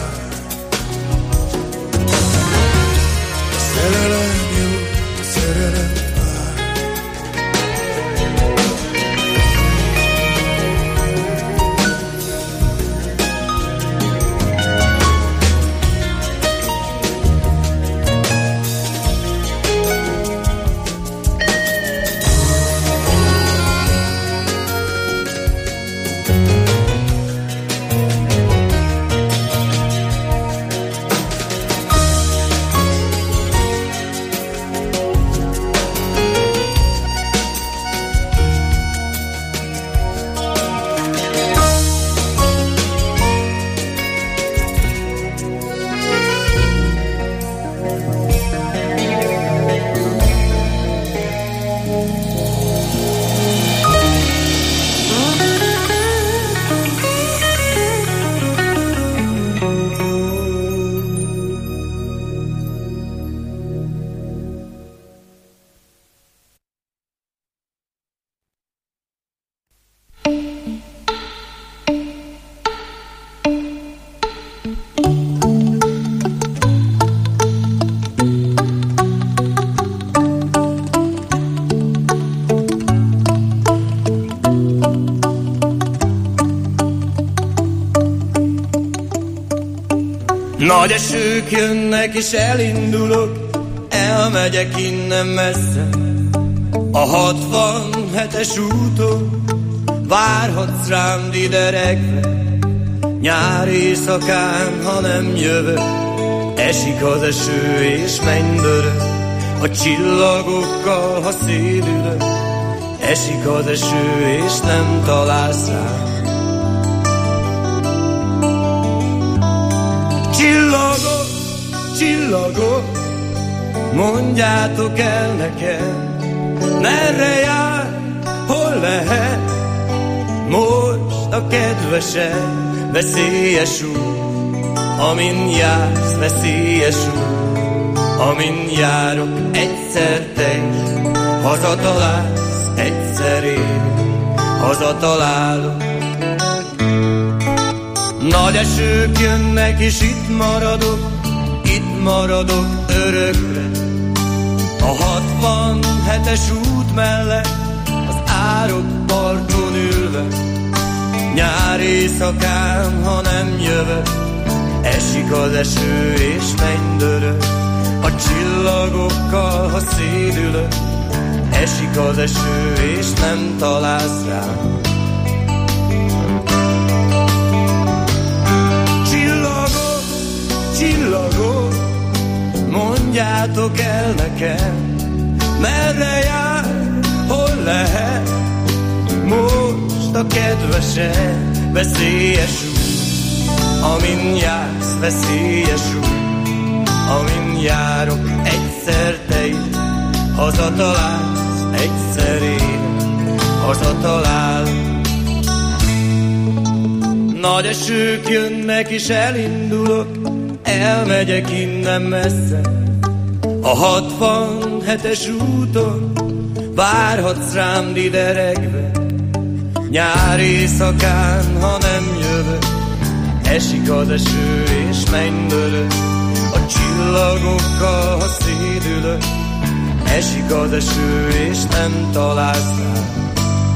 Nagy esők jönnek és elindulok, elmegyek innen messze. A 67-es úton várhatsz rám dideregve. Nyári éjszakán, ha nem jövök, esik az eső és mennydörög. A csillagokkal, ha szédülök, esik az eső és nem találsz rám. Csillagok, csillagok, mondjátok el nekem, merre jár, hol lehet most a kedvesed. Veszélyes út, amin jársz, veszélyes út, amin járok. Egyszer te is hazatalálsz, egyszer én hazatalálok. Nagy esők jönnek és itt maradok örökre. A 67-es út mellett az árok parton ülve. Nyár éjszakán, ha nem jövök, esik az eső és mennydörög. A csillagokkal, ha szédülök, esik az eső és nem találsz rám. Csillagok, csillagok, mondjátok el nekem, merre jár, hol lehet most a kedvesen veszélyes út, amin jársz, veszélyes út, amin járok, egyszer te is hazatalálsz, egyszer én hazatalál. Nagy esők jönnek és elindulok, elmegyek innen messze. A 67-es úton várhatsz rám dideregve. Nyár éjszakán, ha nem jövök, esik az eső és mennydörög. A csillagokkal, ha szédülök, esik az eső és nem találsz rám.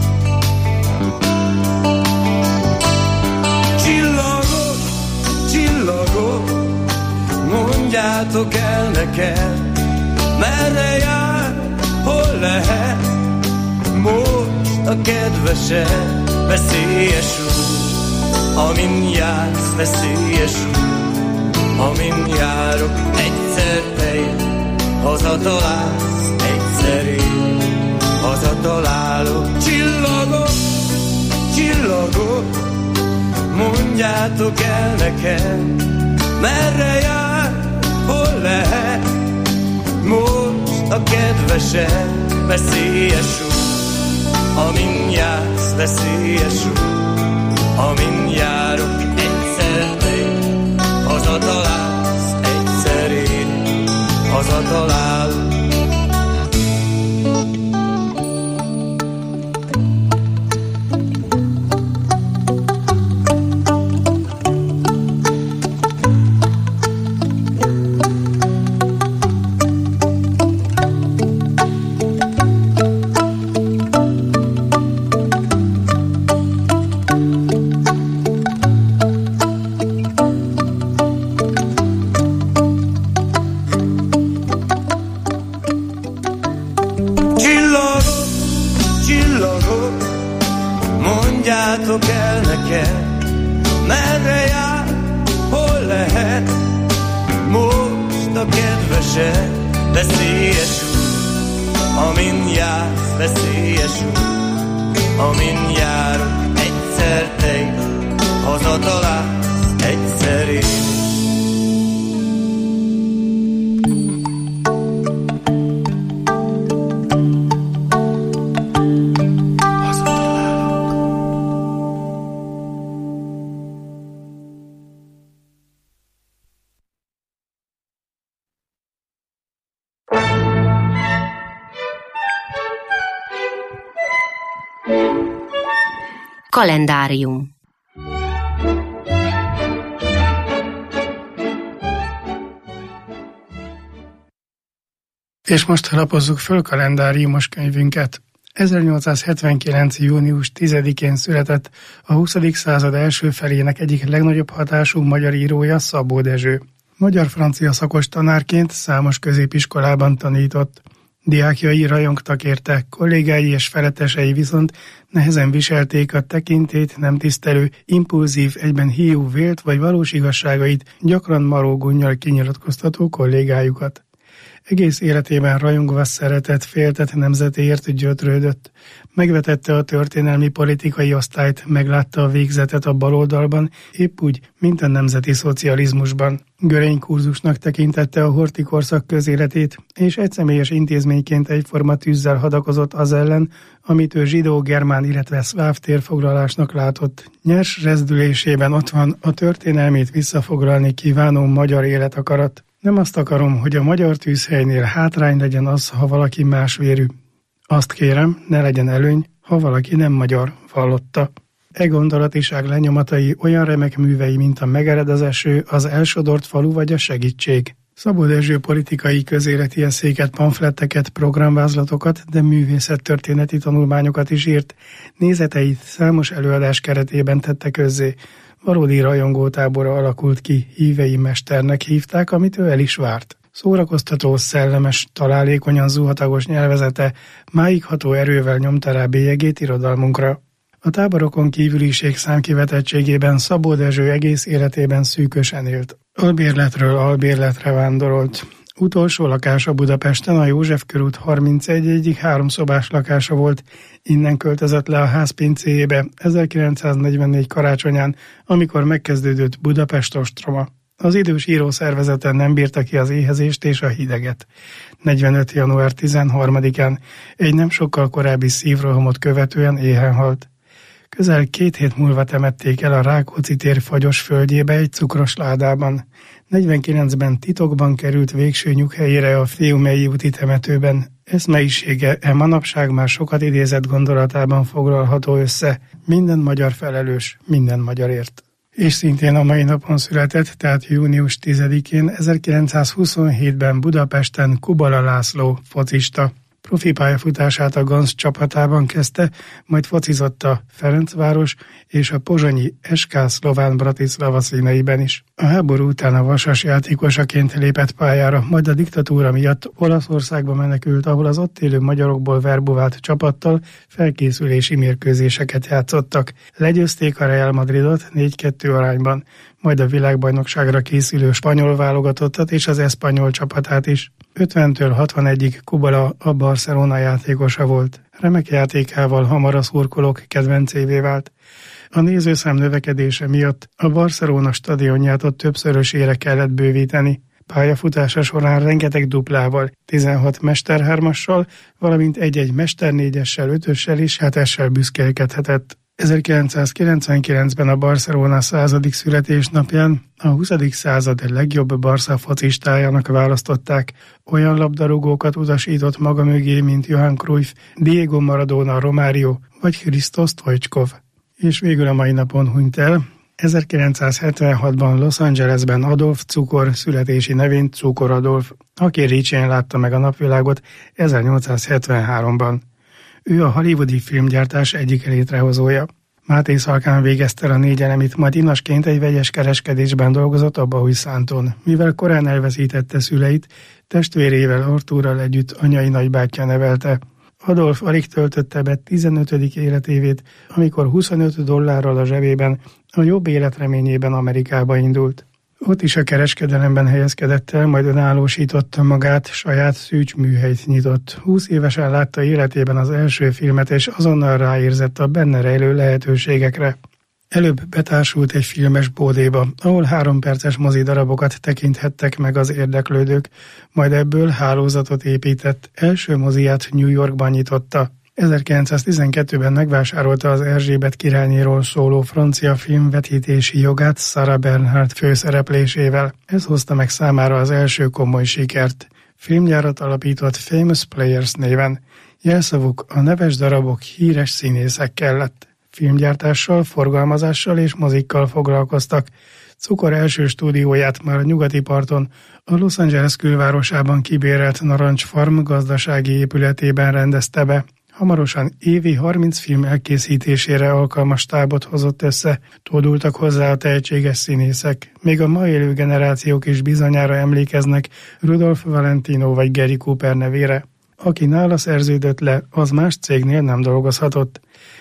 Csillagok, csillagok, mondjátok el nekem, merre jár, hol lehet most a kedvesen veszélyes út, amin jársz, veszélyes út, amin járok, egyszer te is hazatalálsz, egyszer én hazatalálok. Csillagok, csillagok, mondjátok el nekem, merre jár, hol lehet most a kedvesen veszélyes út, amin jársz, veszélyes út, amin járok, egyszer te hazatalálsz, egyszer én hazatalálok. Mondjátok el nekem, merre jár, hol lehet most a kedvesen veszélyes út, amin jársz, veszélyes út, amin járok, egyszer te is hazatalálsz, egyszer én. Kalendárium. És most lapozzuk föl kalendáriumos könyvünket. 1879. június 10-én született a 20. század első felének egyik legnagyobb hatású magyar írója, Szabó Dezső. Magyar-francia szakos tanárként számos középiskolában tanított. Diákjai rajongtak érte, kollégái és felettesei viszont nehezen viselték a tekintét nem tisztelő, impulzív, egyben hiú vélt vagy valós igazságait gyakran marógunnyal kinyilatkoztató kollégájukat. Egész életében rajongva szeretett, féltett nemzetéért gyötrődött. Megvetette a történelmi politikai osztályt, meglátta a végzetet a baloldalban, épp úgy, mint a nemzeti szocializmusban. Görény kurzusnak tekintette a horthy korszak közéletét, és egyszemélyes intézményként egyforma tűzzel hadakozott az ellen, amit ő zsidó, germán, illetve szláv térfoglalásnak látott. Nyers rezdülésében ott van a történelmét visszafoglalni kívánó magyar életakarat. Nem azt akarom, hogy a magyar tűzhelynél hátrány legyen az, ha valaki másvérű. Azt kérem, ne legyen előny, ha valaki nem magyar, vallotta. E gondolatiság lenyomatai olyan remek művei, mint a Megered az eső, az Elsodort falu vagy a Segítség. Szabó Dezső politikai közéleti eszéket, pamfletteket, programvázlatokat, de művészettörténeti tanulmányokat is írt. Nézeteit számos előadás keretében tette közzé. Valódi rajongótábora alakult ki, hívei mesternek hívták, amit ő el is várt. Szórakoztató, szellemes, találékonyan zuhatagos nyelvezete máig ható erővel nyomta rá bélyegét irodalmunkra. A táborokon kívüliség számkivetettségében Szabó Dezső egész életében szűkösen élt. Albérletről albérletre vándorolt. Utolsó lakása Budapesten a József körút 31 egyik 3 szobás lakása volt. Innen költözött le a ház pincéjébe 1944 karácsonyán, amikor megkezdődött Budapest ostroma. Az idős írószervezeten nem bírta ki az éhezést és a hideget. 45. január 13-án egy nem sokkal korábbi szívrohamot követően éhen halt. Közel 2 hét múlva temették el a Rákóczi tér fagyos földjébe egy cukros ládában. 49-ben titokban került végső nyughelyére a Fiumei úti temetőben. Eszmeisége manapság már sokat idézett gondolatában foglalható össze. Minden magyar felelős, minden magyarért. És szintén a mai napon született, tehát június 10-én 1927-ben Budapesten Kubala László, focista. Profi pályafutását a Ganz csapatában kezdte, majd focizott a Ferencváros és a pozsonyi SK Szlován Bratislava színeiben is. A háború után a Vasas játékosaként lépett pályára, majd a diktatúra miatt Olaszországba menekült, ahol az ott élő magyarokból verbuvált csapattal felkészülési mérkőzéseket játszottak. Legyőzték a Real Madridot 4-2 arányban, majd a világbajnokságra készülő spanyol válogatottat és az eszpanyol csapatát is. 50-től 61-ig Kubala a Barcelona játékosa volt. Remek játékával hamar a szurkolók kedvencévé vált. A nézőszám növekedése miatt a Barcelona stadionját ott többszörösére kellett bővíteni. Pályafutása során rengeteg duplával, 16 mesterhármassal, valamint egy-egy mesternégyessel, 5-össel és 7-essel büszkélkedhetett. 1999-ben a Barcelona 100. születésnapján a 20. század legjobb Barca focistájának választották. Olyan labdarúgókat utasított maga mögé, mint Johan Cruyff, Diego Maradona, Romário vagy Hristo Stoichkov. És végül a mai napon hunyt el. 1976-ban Los Angelesben Adolf Cukor születési nevén Cukor Adolf, aki Ricsén látta meg a napvilágot 1873-ban. Ő a hollywoodi filmgyártás egyik létrehozója. Máté Szalkán végezte el a 4 elemit, majd inasként egy vegyes kereskedésben dolgozott a Baújszántón. Mivel korán elveszítette szüleit, testvérével Artúrral együtt anyai nagybátyja nevelte. Adolf alig töltötte be 15. életévét, amikor $25 a zsebében, a jobb életreményében Amerikába indult. Ott is a kereskedelemben helyezkedett el, majd önállósította magát, saját szűcsműhelyt nyitott. 20 évesen látta életében az első filmet, és azonnal ráérzett a benne rejlő lehetőségekre. Előbb betársult egy filmes bódéba, ahol 3 perces mozidarabokat tekinthettek meg az érdeklődők, majd ebből hálózatot épített, első moziát New Yorkban nyitotta. 1912-ben megvásárolta az Erzsébet királynéról szóló francia film vetítési jogát Sarah Bernhardt főszereplésével. Ez hozta meg számára az első komoly sikert. Filmgyárat alapított Famous Players néven. Jelszavuk a neves darabok híres színészekkel lett. Filmgyártással, forgalmazással és mozikkal foglalkoztak. Cukor első stúdióját már a nyugati parton, a Los Angeles külvárosában kibérelt Narancs Farm gazdasági épületében rendezte be. Hamarosan évi 30 film elkészítésére alkalmas stábot hozott össze, tódultak hozzá a tehetséges színészek. Még a ma élő generációk is bizonyára emlékeznek Rudolph Valentino vagy Gary Cooper nevére. Aki nála szerződött le, az más cégnél nem dolgozhatott.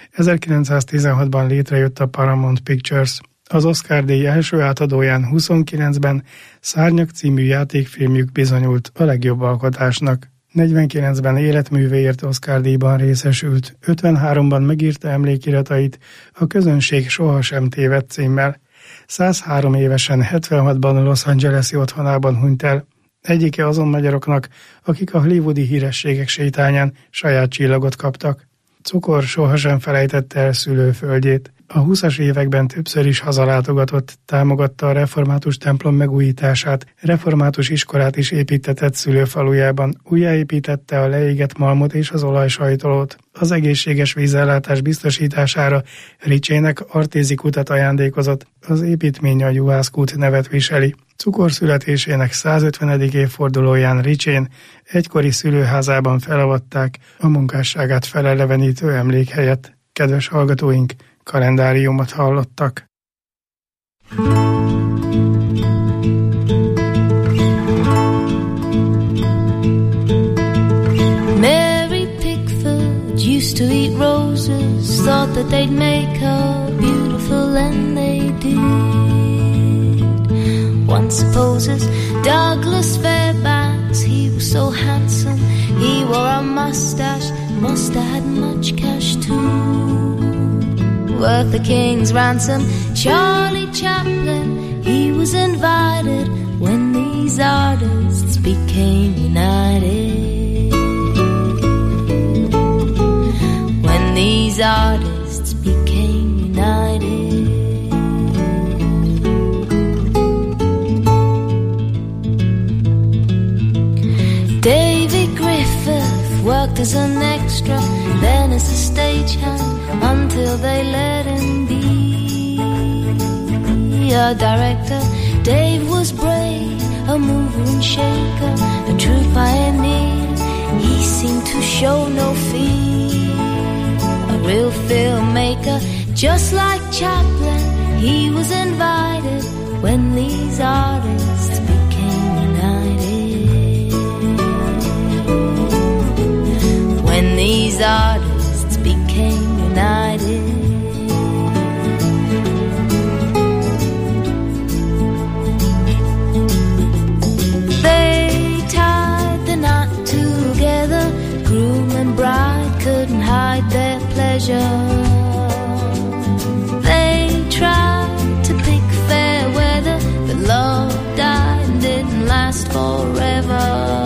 1916-ban létrejött a Paramount Pictures. Az Oscar-díj első átadóján 29-ben Szárnyak című játékfilmjük bizonyult a legjobb alkotásnak. 49-ben életművéért Oscar-díjban részesült, 53-ban megírta emlékiratait a Közönség sohasem tévedt címmel. 103 évesen 76-ban Los Angeles-i otthonában hunyt el. Egyike azon magyaroknak, akik a hollywoodi hírességek sétányán saját csillagot kaptak. Cukor sohasem felejtette el szülőföldjét. A 20-as években többször is hazalátogatott, támogatta a református templom megújítását, református iskolát is építetett szülőfalujában, újjáépítette a leégett malmot és az olajsajtolót. Az egészséges vízellátás biztosítására Ricsének artézi kutat ajándékozott, az építmény a Juhászkút nevet viseli. Cukorszületésének 150. évfordulóján Ricsén egykori szülőházában felavatták a munkásságát felelevenítő emlékhelyet. Kedves hallgatóink, kalendáriumot hallottak. Mary Pickford used to eat roses, thought that they'd make her beautiful, and they did. One supposes Douglas Fairbanks, he was so handsome, he wore a mustache, must have had much cash too. Worth the king's ransom, Charlie Chaplin, he was invited when these artists became united. When these artists became united. David Griffith worked as an extra, then as a stagehand, until they let him be a director. Dave was brave, a mover and shaker, a true pioneer. He seemed to show no fear. A real filmmaker, just like Chaplin, he was invited when these artists became united. When these artists became united. They tied the knot together, groom and bride couldn't hide their pleasure. They tried to pick fair weather, but love died and didn't last forever.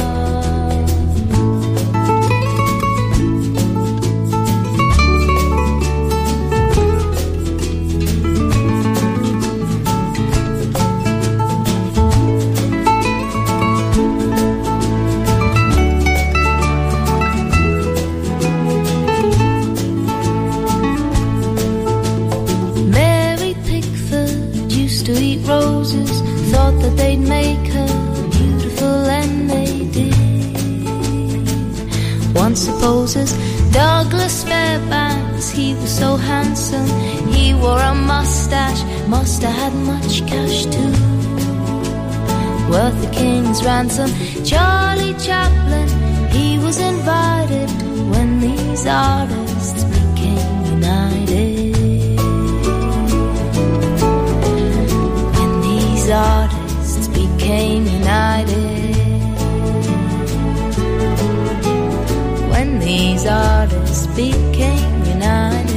To eat roses, thought that they'd make her beautiful, and they did. One supposes Douglas Fairbanks, he was so handsome, he wore a mustache, must have had much cash too. Worth the king's ransom, Charlie Chaplin, he was invited when these artists became united. These artists became united. When these artists became united.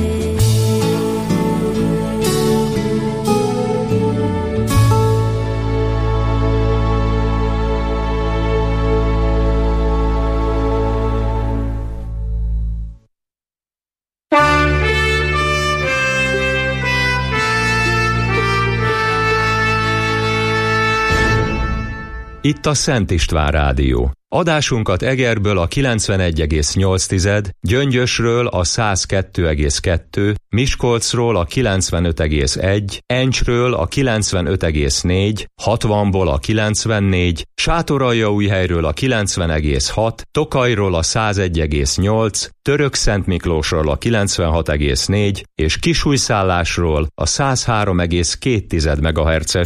Itt a Szent István Rádió. Adásunkat Egerből a 91,8, Gyöngyösről a 102,2, Miskolcról a 95,1, Encsről a 95,4, 60-ból a 94, Sátoraljaújhelyről a 90,6, Tokajról a 101,8, Törökszentmiklósról a 96,4 és Kisújszállásról a 103,2 MHz-es